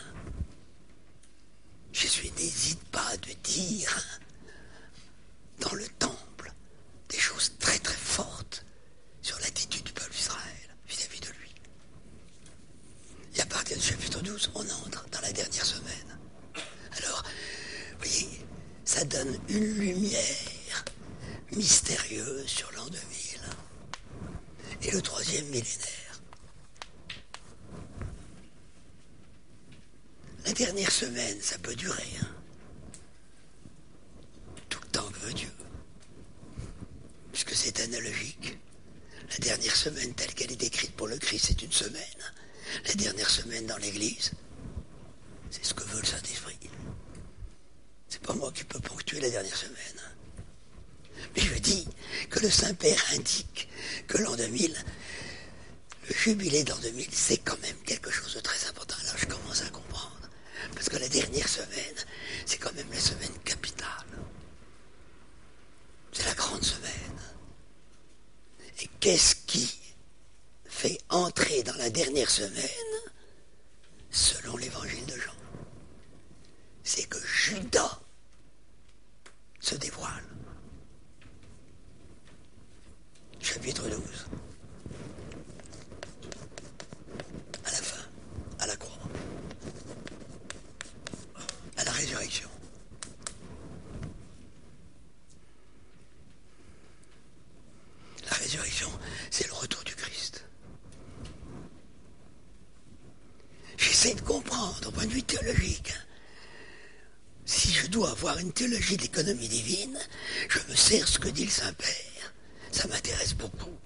Jésus n'hésite pas de dire dans le temple des choses très très fortes sur l'attitude du peuple d'Israël vis-à-vis de lui. Et à partir du chapitre 12, on entre dans la dernière semaine. Alors, vous voyez, ça donne une lumière mystérieuse sur l'an 2000 et le troisième millénaire. La dernière semaine, ça peut durer, hein. Tout le temps que veut Dieu. Puisque c'est analogique. La dernière semaine telle qu'elle est décrite pour le Christ, c'est une semaine. La dernière semaine dans l'Église, c'est ce que veut le Saint-Esprit. C'est pas moi qui peux ponctuer la dernière semaine. Mais je dis que le Saint-Père indique que l'an 2000, le jubilé de l'an 2000, c'est quand même quelque chose de très important. Là, je commence à comprendre. Parce que la dernière semaine, c'est quand même la semaine capitale. C'est la grande semaine. Et qu'est-ce qui fait entrer dans la dernière semaine, selon l'évangile de Jean? C'est que Judas se dévoile. Chapitre 12. À la fin, à la croix, à la résurrection. résurrection, c'est le retour du Christ. J'essaie de comprendre, au point de vue théologique. Si je dois avoir une théologie de l'économie divine, je me sers ce que dit le Saint-Père. Ça m'intéresse beaucoup.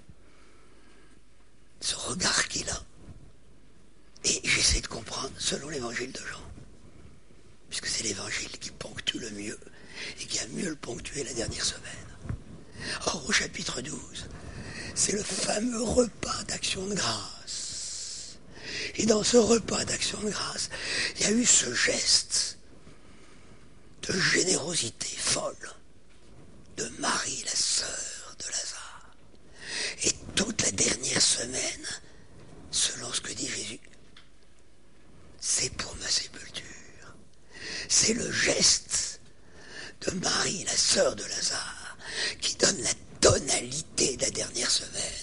Ce regard qu'il a. Et j'essaie de comprendre selon l'évangile de Jean. Puisque c'est l'évangile qui ponctue le mieux et qui a mieux le ponctué la dernière semaine. Or, au chapitre 12, c'est le fameux repas d'action de grâce. Et dans ce repas d'action de grâce, il y a eu ce geste de générosité folle de Marie, la sœur de Lazare. Et toute la dernière semaine, selon ce que dit Jésus, c'est pour ma sépulture. C'est le geste de Marie, la sœur de Lazare, qui donne la tonalité de la dernière semaine.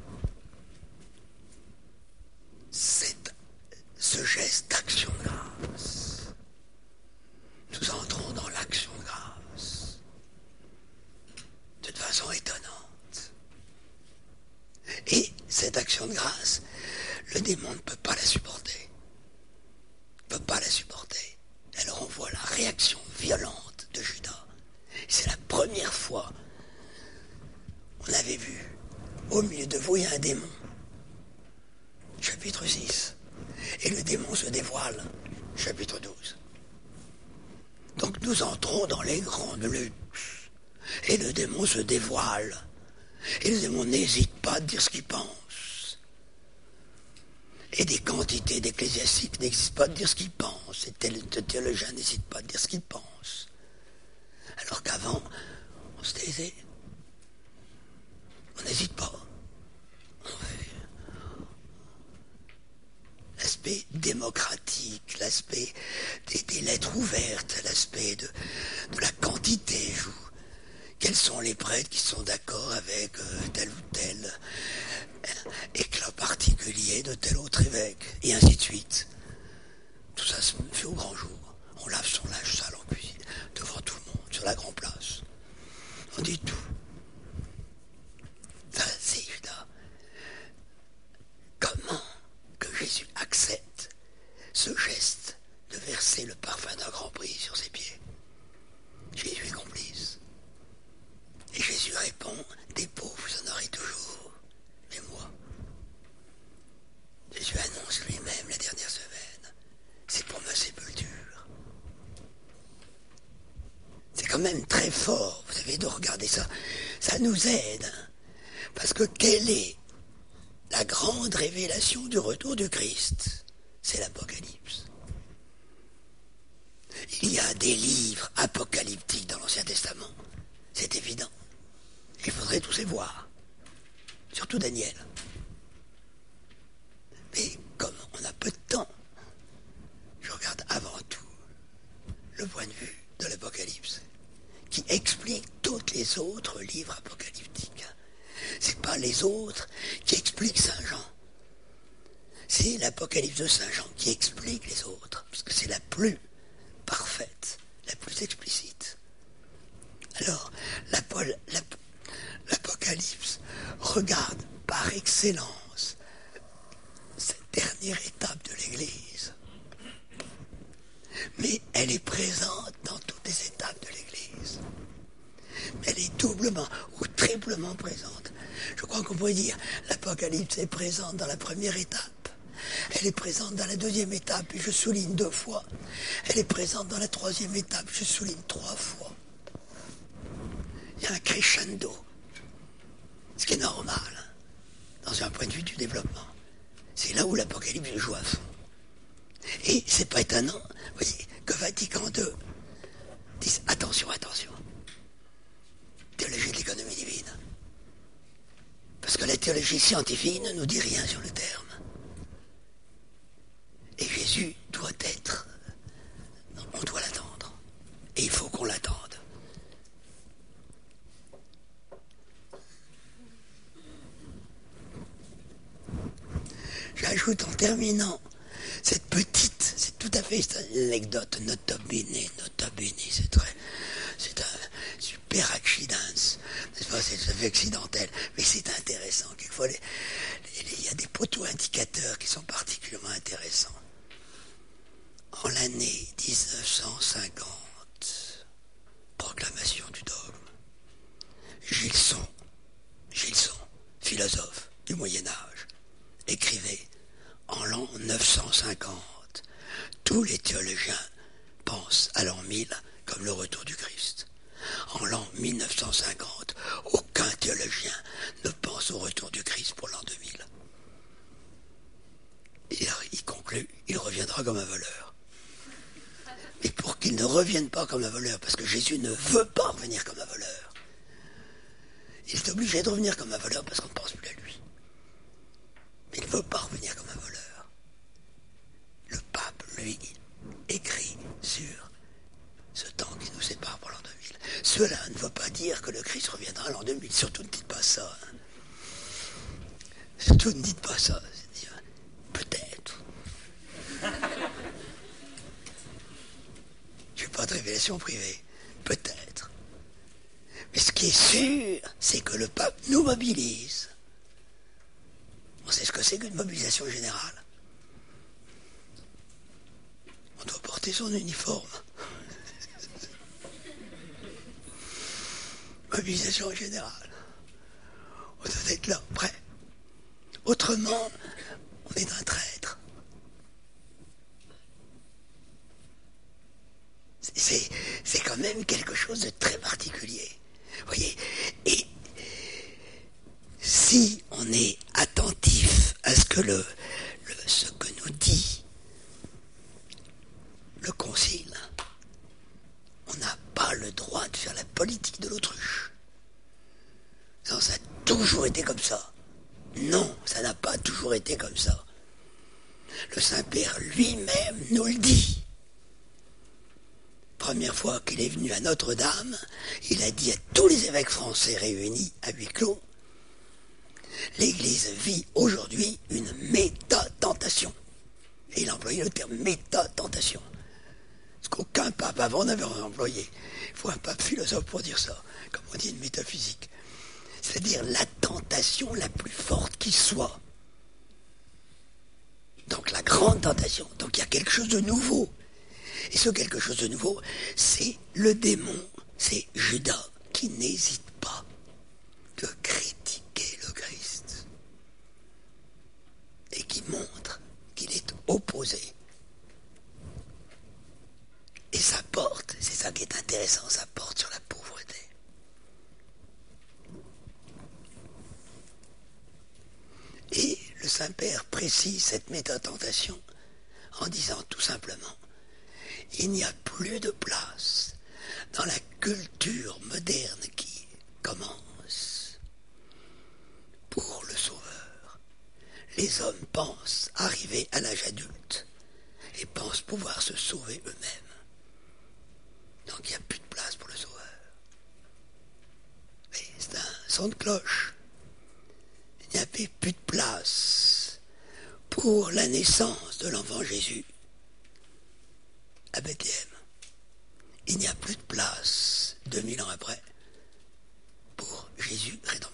C'est ce geste d'action de grâce. Nous entrons dans l'action de grâce d'une façon étonnante. Et cette action de grâce, le démon ne peut pas la supporter. Il ne peut pas la supporter. Alors on voit la réaction violente de Judas. C'est la première fois on avait vu au milieu de vous il y a un démon. Chapitre 6. Et le démon se dévoile. Chapitre 12. Donc nous entrons dans les grandes luttes. Et le démon se dévoile. Et le démon n'hésite pas à dire ce qu'il pense. Et des quantités d'ecclésiastiques n'hésitent pas à dire ce qu'ils pensent. Et de théologiens n'hésitent pas à dire ce qu'ils pensent. Alors qu'avant, on se taisait. On n'hésite pas. L'aspect démocratique, l'aspect des lettres ouvertes, l'aspect de la quantité joue. Quels sont les prêtres qui sont d'accord avec tel ou tel éclat particulier de tel autre évêque, et ainsi de suite. Tout ça se fait au grand jour. On lave son linge sale en cuisine, devant tout le monde, sur la grande place. On dit tout. Ça, c'est Judas. Comment que Jésus accepte ce geste de verser le parfum d'un grand prix sur ses pieds? Jésus est complice. Et Jésus répond, des pauvres, vous en aurez toujours, mais moi. Jésus annonce lui-même la dernière semaine, c'est pour ma sépulture. C'est quand même très fort, vous avez de regarder ça. Ça nous aide, hein, parce que quelle est la grande révélation du retour du Christ? C'est l'Apocalypse. Il y a des livres apocalyptiques dans l'Ancien Testament, c'est évident. Il faudrait tous les voir, surtout Daniel. Mais comme on a peu de temps, je regarde avant tout le point de vue de l'Apocalypse, qui explique tous les autres livres apocalyptiques. C'est pas les autres qui expliquent Saint Jean. C'est l'Apocalypse de Saint Jean qui explique les autres, parce que c'est la plus parfaite, la plus explicite. Alors, l'Apocalypse regarde par excellence cette dernière étape de l'Église. Mais elle est présente dans toutes les étapes de l'Église. Mais elle est doublement ou triplement présente. Je crois qu'on pourrait dire l'Apocalypse est présente dans la première étape. Elle est présente dans la deuxième étape, et je souligne 2 fois. Elle est présente dans la troisième étape, je souligne 3 fois. Il y a un crescendo. Ce qui est normal, dans un point de vue du développement. C'est là où l'Apocalypse joue à fond. Et c'est pas étonnant, vous voyez, que Vatican II dise attention, théologie de l'économie divine. Parce que la théologie scientifique ne nous dit rien sur le terme. Et Jésus doit être, on doit l'attendre. Et il faut qu'on l'attende. J'ajoute en terminant c'est tout à fait une anecdote, nota bene, C'est un super accident, n'est-ce pas? C'est tout à fait accidentel, mais c'est intéressant. Quelquefois, il y a des poteaux indicateurs qui sont particulièrement intéressants. En l'année 1950, proclamation du dogme, Gilson, philosophe du Moyen-Âge, écrivait en l'an 950, tous les théologiens pensent à l'an 1000 comme le retour du Christ. En l'an 1950, aucun théologien ne pense au retour du Christ pour l'an 2000. Et il conclut, il reviendra comme un voleur. Mais pour qu'il ne revienne pas comme un voleur, parce que Jésus ne veut pas revenir comme un voleur, il est obligé de revenir comme un voleur parce qu'on ne pense plus à lui. Mais il ne veut pas revenir comme un voleur. Le pape, lui, écrit sur ce temps qui nous sépare pour l'an 2000. Cela ne veut pas dire que le Christ reviendra à l'an 2000. Surtout ne dites pas ça. Hein. Surtout ne dites pas ça. C'est-à-dire, peut-être. Je n'ai pas de révélation privée. Peut-être. Mais ce qui est sûr, c'est que le pape nous mobilise. On sait ce que c'est qu'une mobilisation générale. On doit porter son uniforme. Mobilisation générale. On doit être là, prêt. Autrement, on est un traître. C'est quand même quelque chose de très particulier. Vous voyez, et si on est attentif à ce que ce que nous dit le Concile, on n'a pas le droit de faire la politique de l'autruche. Non, ça a toujours été comme ça. Non, ça n'a pas toujours été comme ça. Le Saint-Père lui-même nous le dit. Première fois qu'il est venu à Notre-Dame, il a dit à tous les évêques français réunis à huis clos, l'Église vit aujourd'hui une méta-tentation. Et il a employé le terme méta-tentation. Ce qu'aucun pape avant n'avait employé. Il faut un pape philosophe pour dire ça, comme on dit une métaphysique. C'est-à-dire la tentation la plus forte qui soit. Donc la grande tentation. Donc il y a quelque chose de nouveau. Et ce quelque chose de nouveau, c'est le démon, c'est Judas, qui n'hésite pas de critiquer le Christ. Et qui montre qu'il est opposé. Et ça porte, c'est ça qui est intéressant, ça porte sur la pauvreté. Et le Saint-Père précise cette méta-tentation en disant tout simplement, il n'y a plus de place dans la culture moderne qui commence pour le Sauveur. Les hommes pensent arriver à l'âge adulte et pensent pouvoir se sauver eux-mêmes. Donc il n'y a plus de place pour le Sauveur. Mais c'est un son de cloche. Il n'y avait plus de place pour la naissance de l'enfant Jésus à Bethléem. Il n'y a plus de place, 2000 ans après, pour Jésus rédempteur.